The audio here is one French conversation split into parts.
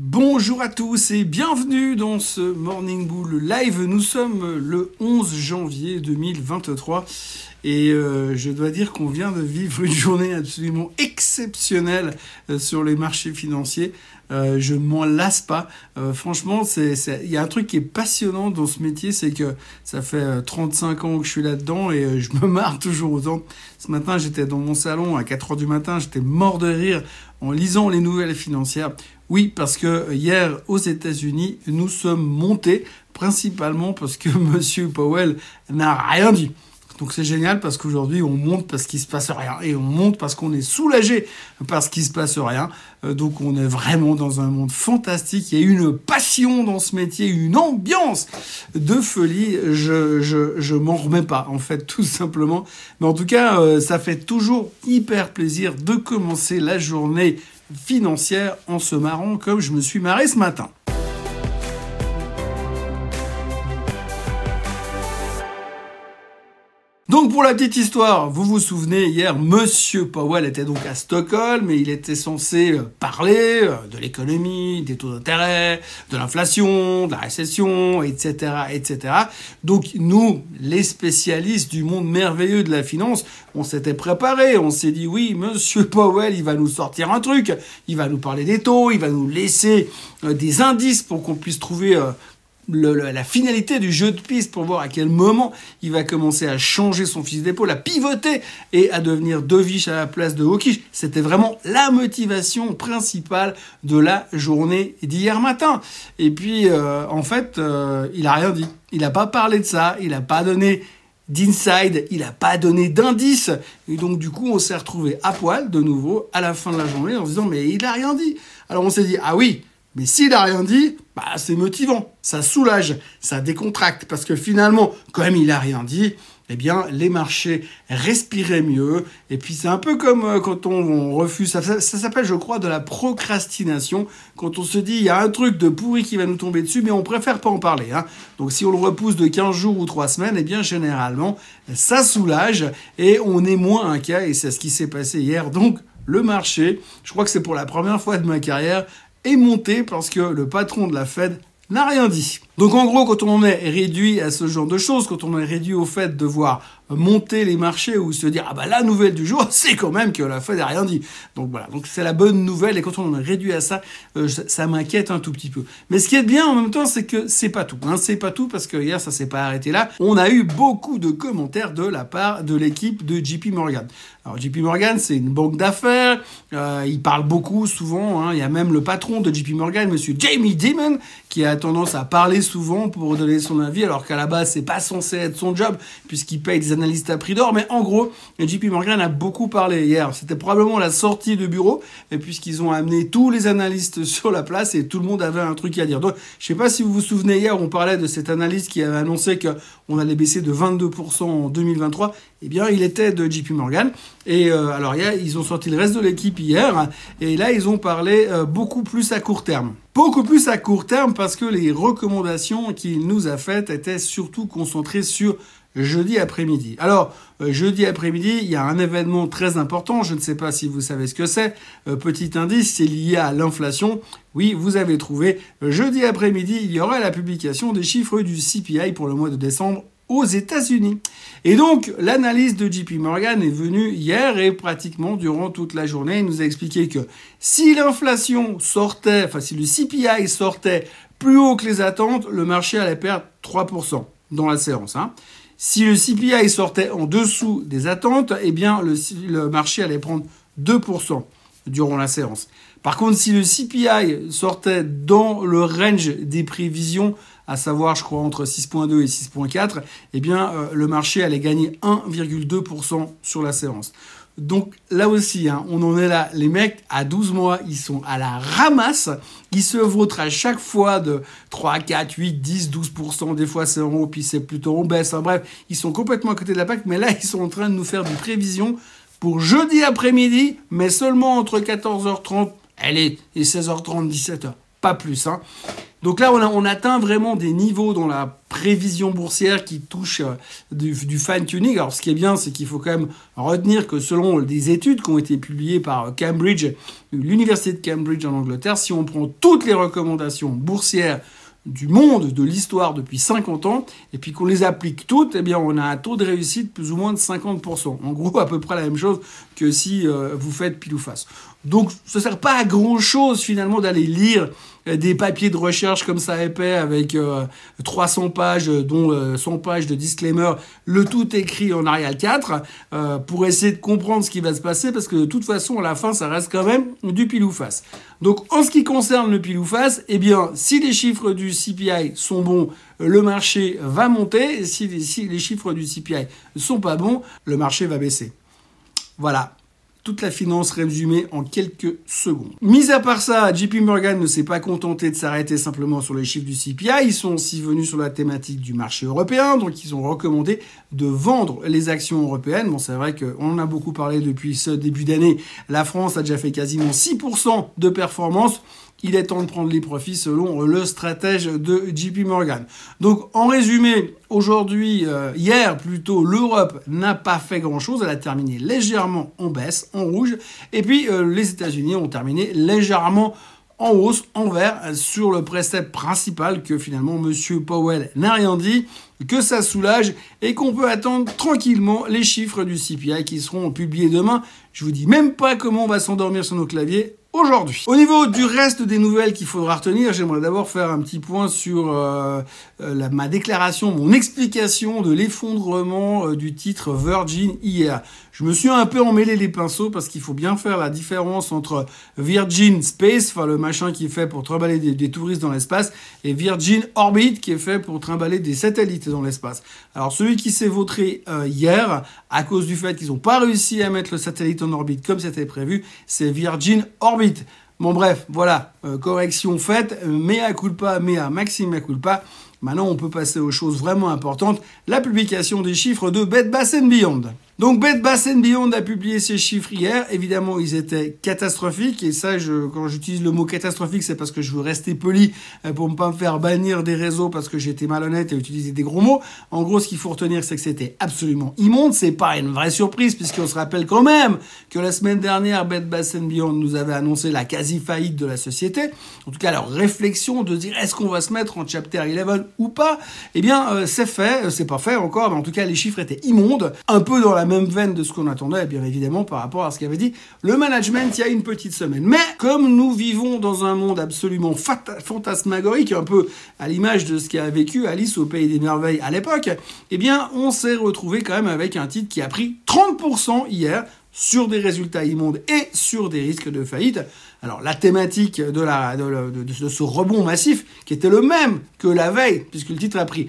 Bonjour à tous et bienvenue dans ce Morning Bull Live. Nous sommes le 11 janvier 2023 et je dois dire qu'on vient de vivre une journée absolument exceptionnelle sur les marchés financiers. Je ne m'en lasse pas. Franchement, il y a un truc qui est passionnant dans ce métier, c'est que ça fait 35 ans que je suis là-dedans et je me marre toujours autant. Ce matin, j'étais dans mon salon à 4h du matin, j'étais mort de rire en lisant les nouvelles financières. Oui, parce que hier, aux États-Unis, nous sommes montés, principalement parce que Monsieur Powell n'a rien dit. Donc c'est génial parce qu'aujourd'hui, on monte parce qu'il se passe rien. Et on monte parce qu'on est soulagé parce qu'il se passe rien. Donc on est vraiment dans un monde fantastique. Il y a une passion dans ce métier, une ambiance de folie. Je m'en remets pas, en fait, tout simplement. Mais en tout cas, ça fait toujours hyper plaisir de commencer la journée financière en se marrant comme je me suis marré ce matin. Donc pour la petite histoire, vous vous souvenez, hier, Monsieur Powell était donc à Stockholm et il était censé parler de l'économie, des taux d'intérêt, de l'inflation, de la récession, etc., etc. Donc nous, les spécialistes du monde merveilleux de la finance, on s'était préparés, on s'est dit oui, Monsieur Powell, il va nous sortir un truc, il va nous parler des taux, il va nous laisser des indices pour qu'on puisse trouver la finalité du jeu de piste pour voir à quel moment il va commencer à changer son fusil d'épaule, à pivoter et à devenir Dovish à la place de Hawkish. C'était vraiment la motivation principale de la journée d'hier matin. Et puis, en fait, il a rien dit. Il n'a pas parlé de ça. Il n'a pas donné d'inside. Il n'a pas donné d'indice. Et donc, du coup, on s'est retrouvé à poil de nouveau à la fin de la journée en se disant, mais il n'a rien dit. Alors, on s'est dit, ah oui, mais s'il a rien dit, c'est motivant, ça soulage, ça décontracte, parce que finalement, comme il a rien dit, eh bien, les marchés respiraient mieux. Et puis, c'est un peu comme quand on refuse, ça s'appelle, je crois, de la procrastination. Quand on se dit, il y a un truc de pourri qui va nous tomber dessus, mais on préfère pas en parler, hein. Donc, si on le repousse de 15 jours ou 3 semaines, eh bien, généralement, ça soulage et on est moins inquiet. Et c'est ce qui s'est passé hier. Donc, le marché, je crois que c'est pour la première fois de ma carrière, est monté parce que le patron de la Fed n'a rien dit. Donc en gros, quand on est réduit à ce genre de choses, quand on est réduit au fait de voir monter les marchés ou se dire la nouvelle du jour, c'est quand même que la Fed n'a rien dit. Donc voilà, donc c'est la bonne nouvelle et quand on est réduit à ça, ça m'inquiète un tout petit peu. Mais ce qui est bien en même temps, c'est que c'est pas tout. C'est pas tout parce que hier ça s'est pas arrêté là. On a eu beaucoup de commentaires de la part de l'équipe de JP Morgan. Alors JP Morgan, c'est une banque d'affaires. Il parle beaucoup, souvent. Il y a même le patron de JP Morgan, Monsieur Jamie Dimon, qui a tendance à parler souvent pour donner son avis, alors qu'à la base, c'est pas censé être son job, puisqu'il paye des analystes à prix d'or. Mais en gros, JP Morgan a beaucoup parlé hier. C'était probablement la sortie de bureau, et puisqu'ils ont amené tous les analystes sur la place et tout le monde avait un truc à dire. Donc, je sais pas si vous vous souvenez, hier, on parlait de cet analyste qui avait annoncé qu'on allait baisser de 22% en 2023. Eh bien, il était de JP Morgan. Et alors, ils ont sorti le reste de l'équipe hier. Et là, ils ont parlé beaucoup plus à court terme. Beaucoup plus à court terme parce que les recommandations qu'il nous a faites étaient surtout concentrées sur jeudi après-midi. Alors, jeudi après-midi, il y a un événement très important. Je ne sais pas si vous savez ce que c'est. Petit indice, c'est lié à l'inflation. Oui, vous avez trouvé. Jeudi après-midi, il y aura la publication des chiffres du CPI pour le mois de décembre aux États-Unis. Et donc, l'analyse de JP Morgan est venue hier et pratiquement durant toute la journée, il nous a expliqué que si l'inflation sortait, si le CPI sortait plus haut que les attentes, le marché allait perdre 3% dans la séance, Si le CPI sortait en dessous des attentes, eh bien, le marché allait prendre 2% durant la séance. Par contre, si le CPI sortait dans le range des prévisions, à savoir, je crois, entre 6,2 et 6,4, eh bien, le marché allait gagner 1,2% sur la séance. Donc, là aussi, on en est là. Les mecs, à 12 mois, ils sont à la ramasse. Ils se vautrent à chaque fois de 3, 4, 8, 10, 12%. Des fois, c'est en haut, puis c'est plutôt en baisse. Bref, ils sont complètement à côté de la plaque. Mais là, ils sont en train de nous faire des prévisions pour jeudi après-midi, mais seulement entre 14h30 et 16h30, 17h. Pas plus, Donc là, on atteint vraiment des niveaux dans la prévision boursière qui touchent du fine-tuning. Alors, ce qui est bien, c'est qu'il faut quand même retenir que selon des études qui ont été publiées par Cambridge, l'université de Cambridge en Angleterre, si on prend toutes les recommandations boursières du monde, de l'histoire depuis 50 ans, et puis qu'on les applique toutes, eh bien, on a un taux de réussite plus ou moins de 50%. En gros, à peu près la même chose que si vous faites pile ou face. Donc, ça sert pas à grand-chose, finalement, d'aller lire des papiers de recherche comme ça épais avec 300 pages, dont 100 pages de disclaimer, le tout écrit en Arial 4, pour essayer de comprendre ce qui va se passer, parce que de toute façon, à la fin, ça reste quand même du pile ou face. Donc, en ce qui concerne le pile ou face, eh bien, si les chiffres du CPI sont bons, le marché va monter, et si les chiffres du CPI ne sont pas bons, le marché va baisser. Voilà. Toute la finance résumée en quelques secondes. Mis à part ça, JP Morgan ne s'est pas contenté de s'arrêter simplement sur les chiffres du CPI. Ils sont aussi venus sur la thématique du marché européen. Donc, ils ont recommandé de vendre les actions européennes. Bon, c'est vrai qu'on en a beaucoup parlé depuis ce début d'année. La France a déjà fait quasiment 6% de performance. Il est temps de prendre les profits selon le stratège de JP Morgan. Donc, en résumé, aujourd'hui, hier plutôt, l'Europe n'a pas fait grand-chose. Elle a terminé légèrement en baisse, en rouge. Et puis, les États-Unis ont terminé légèrement en hausse, en vert, sur le précepte principal que finalement, Monsieur Powell n'a rien dit, que ça soulage et qu'on peut attendre tranquillement les chiffres du CPI qui seront publiés demain. Je vous dis même pas comment on va s'endormir sur nos claviers aujourd'hui. Au niveau du reste des nouvelles qu'il faudra retenir, j'aimerais d'abord faire un petit point sur ma déclaration, mon explication de l'effondrement du titre Virgin hier. Je me suis un peu emmêlé les pinceaux parce qu'il faut bien faire la différence entre Virgin Space, enfin le machin qui est fait pour trimballer des touristes dans l'espace, et Virgin Orbit qui est fait pour trimballer des satellites dans l'espace. Alors celui qui s'est vautré hier, à cause du fait qu'ils n'ont pas réussi à mettre le satellite en orbite comme c'était prévu, c'est Virgin Orbit. Bon bref, voilà, correction faite, mea culpa, maxima culpa. Maintenant, on peut passer aux choses vraiment importantes, la publication des chiffres de Bed Bath & Beyond. Donc Bed Bath & Beyond a publié ses chiffres hier. Évidemment, ils étaient catastrophiques. Et ça, quand j'utilise le mot catastrophique, c'est parce que je veux rester poli pour ne pas me faire bannir des réseaux parce que j'étais malhonnête et utiliser des gros mots. En gros, ce qu'il faut retenir, c'est que c'était absolument immonde. C'est pas une vraie surprise puisqu'on se rappelle quand même que la semaine dernière, Bed Bath & Beyond nous avait annoncé la quasi-faillite de la société. En tout cas, leur réflexion de dire est-ce qu'on va se mettre en Chapter 11 ou pas, eh bien, c'est fait. C'est pas fait encore, mais en tout cas, les chiffres étaient immondes. Un peu dans la même veine de ce qu'on attendait, bien évidemment, par rapport à ce qu'avait dit le management il y a une petite semaine. Mais comme nous vivons dans un monde absolument fantasmagorique, un peu à l'image de ce qu'a vécu Alice au Pays des Merveilles à l'époque, eh bien, on s'est retrouvé quand même avec un titre qui a pris 30% hier sur des résultats immondes et sur des risques de faillite. Alors, la thématique de ce rebond massif, qui était le même que la veille, puisque le titre a pris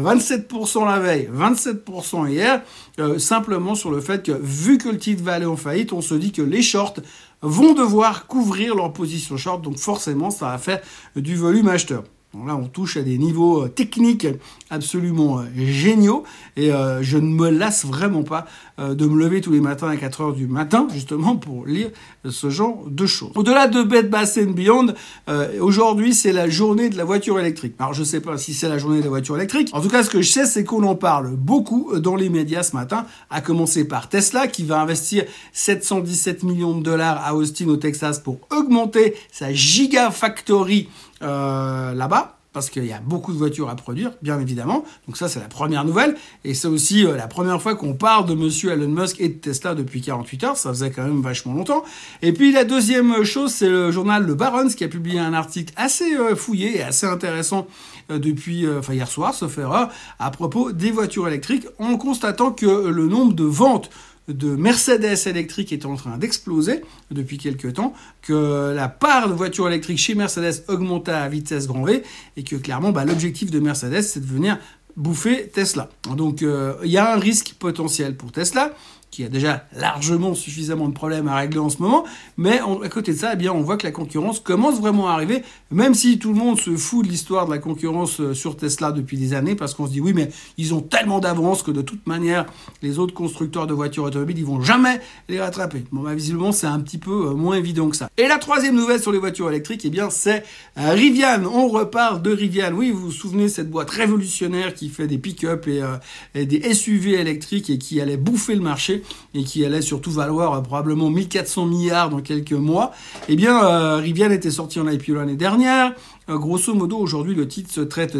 27% la veille, 27% hier, simplement sur le fait que, vu que le titre va aller en faillite, on se dit que les shorts vont devoir couvrir leur position short, donc forcément, ça va faire du volume acheteur. Donc là, on touche à des niveaux techniques absolument géniaux et je ne me lasse vraiment pas de me lever tous les matins à 4h du matin, justement, pour lire ce genre de choses. Au-delà de Bed Bath & Beyond, aujourd'hui, c'est la journée de la voiture électrique. Alors, je sais pas si c'est la journée de la voiture électrique. En tout cas, ce que je sais, c'est qu'on en parle beaucoup dans les médias ce matin, à commencer par Tesla, qui va investir 717 millions de dollars à Austin, au Texas, pour augmenter sa Gigafactory là-bas, parce qu'il y a beaucoup de voitures à produire, bien évidemment. Donc ça, c'est la première nouvelle. Et c'est aussi la première fois qu'on parle de monsieur Elon Musk et de Tesla depuis 48 heures. Ça faisait quand même vachement longtemps. Et puis la deuxième chose, c'est le journal Le Barron's qui a publié un article assez fouillé et assez intéressant depuis hier soir, sauf erreur, à propos des voitures électriques, en constatant que le nombre de ventes de Mercedes électriques est en train d'exploser depuis quelques temps, que la part de voitures électriques chez Mercedes augmentait à vitesse grand V et que clairement l'objectif de Mercedes c'est de venir bouffer Tesla. Donc il y a un risque potentiel pour Tesla qui a déjà largement suffisamment de problèmes à régler en ce moment, mais à côté de ça, eh bien, on voit que la concurrence commence vraiment à arriver, même si tout le monde se fout de l'histoire de la concurrence sur Tesla depuis des années, parce qu'on se dit oui, mais ils ont tellement d'avance que de toute manière, les autres constructeurs de voitures automobiles, ils vont jamais les rattraper. Bon, bah, visiblement, c'est un petit peu moins évident que ça. Et la troisième nouvelle sur les voitures électriques, eh bien, c'est Rivian. On reparle de Rivian. Oui, vous vous souvenez, cette boîte révolutionnaire qui fait des pick-up et des SUV électriques et qui allait bouffer le marché et qui allait surtout valoir probablement 1400 milliards dans quelques mois. Eh bien, Rivian était sorti en IPO l'année dernière. Grosso modo, aujourd'hui, le titre se traite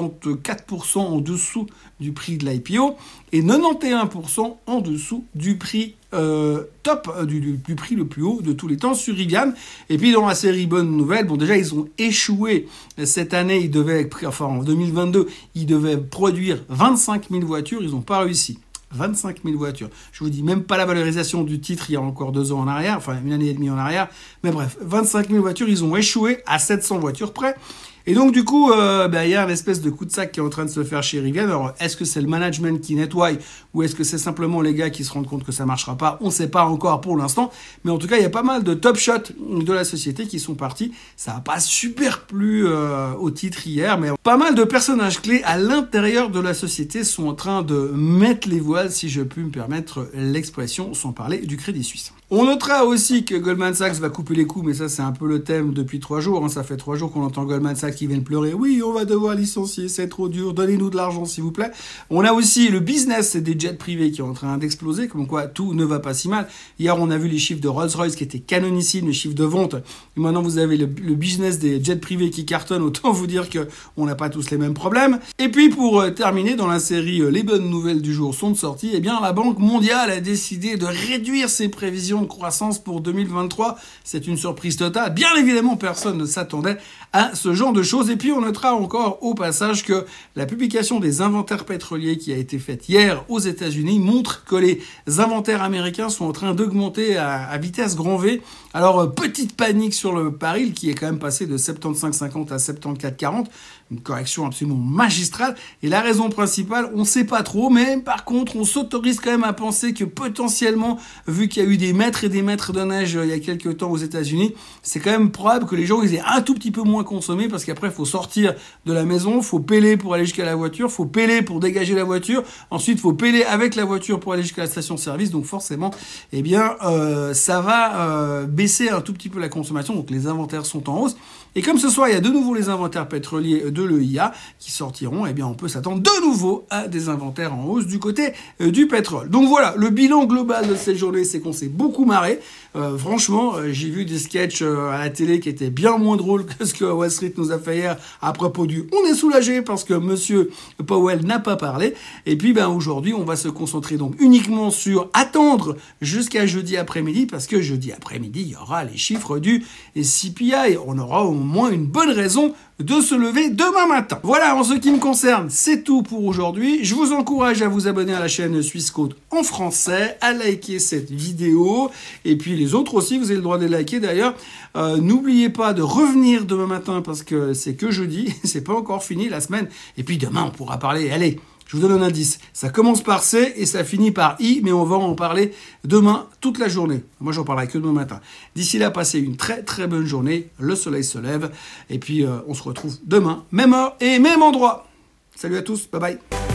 74% en dessous du prix de l'IPO et 91% en dessous du prix top, du prix le plus haut de tous les temps sur Rivian. Et puis, dans la série bonne nouvelle, bon, déjà, ils ont échoué cette année. En 2022, ils devaient produire 25 000 voitures. Ils n'ont pas réussi. 25 000 voitures. Je vous dis même pas la valorisation du titre il y a encore 2 ans en arrière, enfin une année et demie en arrière. Mais bref, 25 000 voitures, ils ont échoué à 700 voitures près. Et donc du coup, il y a une espèce de coup de sac qui est en train de se faire chez Rivian. Alors, est-ce que c'est le management qui nettoie ou est-ce que c'est simplement les gars qui se rendent compte que ça marchera pas? On sait pas encore pour l'instant. Mais en tout cas, il y a pas mal de top shots de la société qui sont partis. Ça a pas super plu au titre hier, mais pas mal de personnages clés à l'intérieur de la société sont en train de mettre les voiles, si je puis me permettre l'expression, sans parler du Crédit Suisse. On notera aussi que Goldman Sachs va couper les coûts, mais ça c'est un peu le thème depuis 3 jours. Ça fait 3 jours qu'on entend Goldman Sachs qui viennent pleurer. Oui, on va devoir licencier, c'est trop dur, donnez-nous de l'argent s'il vous plaît. On a aussi le business des jets privés qui est en train d'exploser, comme quoi tout ne va pas si mal. Hier, on a vu les chiffres de Rolls-Royce qui étaient canonissimes, les chiffres de vente. Et maintenant, vous avez le business des jets privés qui cartonnent. Autant vous dire que on n'a pas tous les mêmes problèmes. Et puis, pour terminer, dans la série Les bonnes nouvelles du jour sont de sortie, eh bien, la Banque mondiale a décidé de réduire ses prévisions de croissance pour 2023. C'est une surprise totale. Bien évidemment, personne ne s'attendait à ce genre de choses. Et puis, on notera encore au passage que la publication des inventaires pétroliers qui a été faite hier aux États-Unis montre que les inventaires américains sont en train d'augmenter à vitesse grand V. Alors, petite panique sur le baril qui est quand même passé de 75,50 à 74,40. Une correction absolument magistrale. Et la raison principale, on ne sait pas trop, mais par contre, on s'autorise quand même à penser que potentiellement, vu qu'il y a eu des mètres et des mètres de neige il y a quelques temps aux États-Unis, c'est quand même probable que les gens ils aient un tout petit peu moins consommé parce qu'après, il faut sortir de la maison, il faut péler pour aller jusqu'à la voiture, il faut péler pour dégager la voiture, ensuite, il faut péler avec la voiture pour aller jusqu'à la station-service. Donc forcément, eh bien, ça va baisser un tout petit peu la consommation. Donc les inventaires sont en hausse. Et comme ce soir, il y a de nouveau les inventaires pétroliers de l'EIA qui sortiront, eh bien, on peut s'attendre de nouveau à des inventaires en hausse du côté du pétrole. Donc voilà, le bilan global de cette journée, c'est qu'on s'est beaucoup marré. Franchement, j'ai vu des sketchs à la télé qui étaient bien moins drôles que ce que Wall Street nous a fait hier à propos du « on est soulagé » parce que Monsieur Powell n'a pas parlé. Et puis, aujourd'hui, on va se concentrer donc uniquement sur attendre jusqu'à jeudi après-midi parce que jeudi après-midi, il y aura les chiffres du CPI. On aura au moins une bonne raison de se lever demain matin. Voilà, en ce qui me concerne, c'est tout pour aujourd'hui. Je vous encourage à vous abonner à la chaîne Suisse Code en français, à liker cette vidéo, et puis les autres aussi, vous avez le droit de les liker d'ailleurs. N'oubliez pas de revenir demain matin parce que c'est que jeudi, c'est pas encore fini la semaine, et puis demain on pourra parler, allez, je vous donne un indice. Ça commence par C et ça finit par I, mais on va en parler demain toute la journée. Moi, j'en parlerai que demain matin. D'ici là, passez une très très bonne journée. Le soleil se lève. Et puis, on se retrouve demain, même heure et même endroit. Salut à tous. Bye bye.